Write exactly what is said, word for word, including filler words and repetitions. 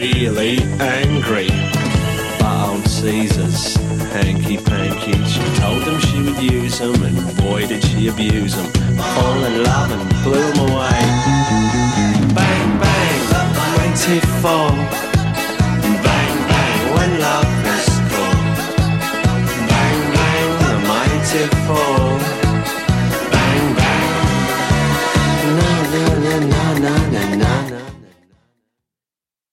really angry. But old Caesar's hanky-panky, she told him she would use him, and boy did she abuse him. Fall in love and blew him away. Bang, bang, twenty-four. Bang, bang, when love is cool. Bang, bang, the mighty fall. Bang, bang. Na, na, na, na, na.